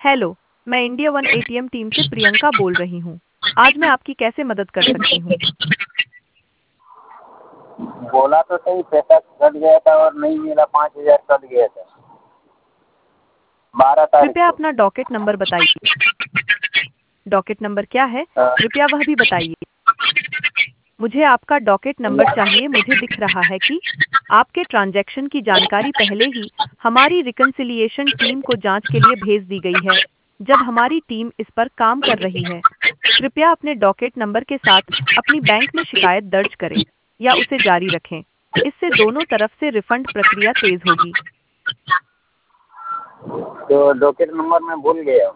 Hello, मैं India one ATM team से प्रियंका बोल रही हूँ। आज मैं आपकी कैसे मदद कर सकती हूँ? बोला तो सही, पैसा कट गया था और नहीं मिला। 5,000 कट गया था 12 तारीख कृपया को। अपना डॉकेट नंबर बताइए। डॉकेट नंबर क्या है? कृपया वह भी बताइए। मुझे आपका डॉकेट नंबर चाहिए। मुझे दिख रहा है कि आपके ट्रांजैक्शन की जानकारी पहले ही हमारी रिकन्सिलिएशन टीम को जांच के लिए भेज दी गई है, जब हमारी टीम इस पर काम कर रही है। कृपया अपने डॉकेट नंबर के साथ अपनी बैंक में शिकायत दर्ज करें या उसे जारी रखें। इससे दोनों तरफ से रिफंड प्रक्रिया तेज होगी। तो डॉकेट नंबर मैं भूल गया।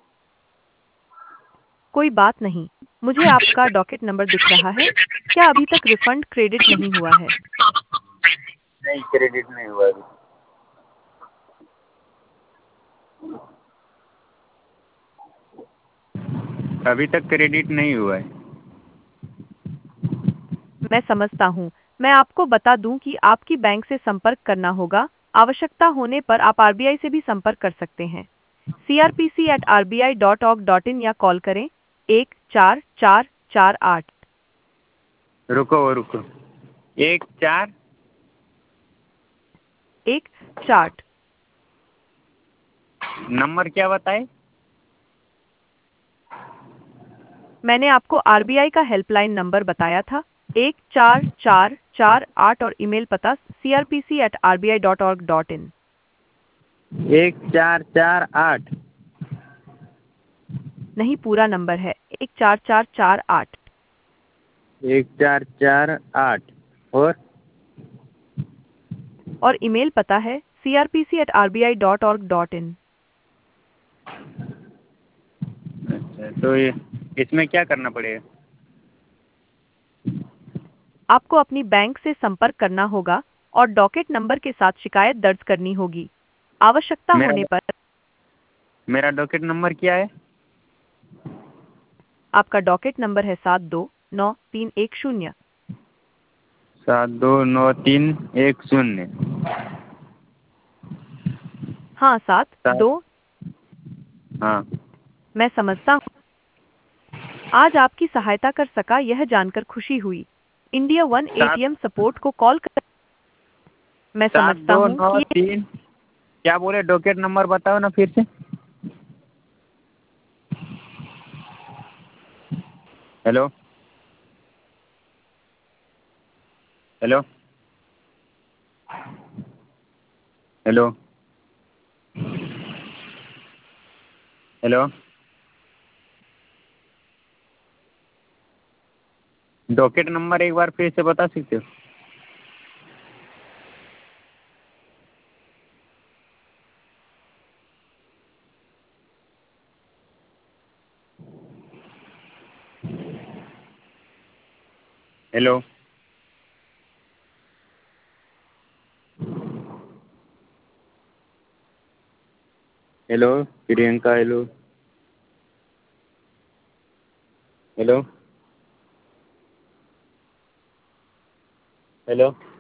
कोई बात नहीं, मुझे आपका डॉकेट नंबर दिख रहा है। क्या अभी तक रिफंड क्रेडिट नहीं हुआ है? नहीं, क्रेडिट नहीं हुआ अभी। अभी तक क्रेडिट नहीं हुआ है। मैं समझता हूँ। मैं आपको बता दूं कि आपकी बैंक से संपर्क करना होगा। आवश्यकता होने पर आप आरबीआई से भी संपर्क कर सकते हैं। crpc@rbi.org.in या कॉल करें 14448। रुको रुको, 1 4। 1 4। नंबर क्या बताए? मैंने आपको आरबीआई का हेल्पलाइन नंबर बताया था, 14448, और ईमेल पता crpc@rbi.org.in। 1448। नहीं, पूरा नंबर है 14448। 1448। और ईमेल पता है crpc@rbi.org.in। अच्छा, तो ये इसमें क्या करना पड़ेगा? आपको अपनी बैंक से संपर्क करना होगा और डॉकेट नंबर के साथ शिकायत दर्ज करनी होगी। आवश्यकता मेरा होने पर मेरा डॉकेट नंबर क्या है? आपका डॉकेट नंबर है 729310। 729310। हाँ, 7। 72। हाँ। मैं समझता हूँ। आज आपकी सहायता कर सका यह जानकर खुशी हुई। इंडिया वन 7 एटीएम सपोर्ट को कॉल कर। मैं सात समझता दो हूँ नौ कि तीन क्या बोले? डॉकेट नंबर बताओ ना फिर से। Hello hello hello hello. Docket number एक बार फिर से बता सकते हो? Hello hello Priyanka. Hello hello hello.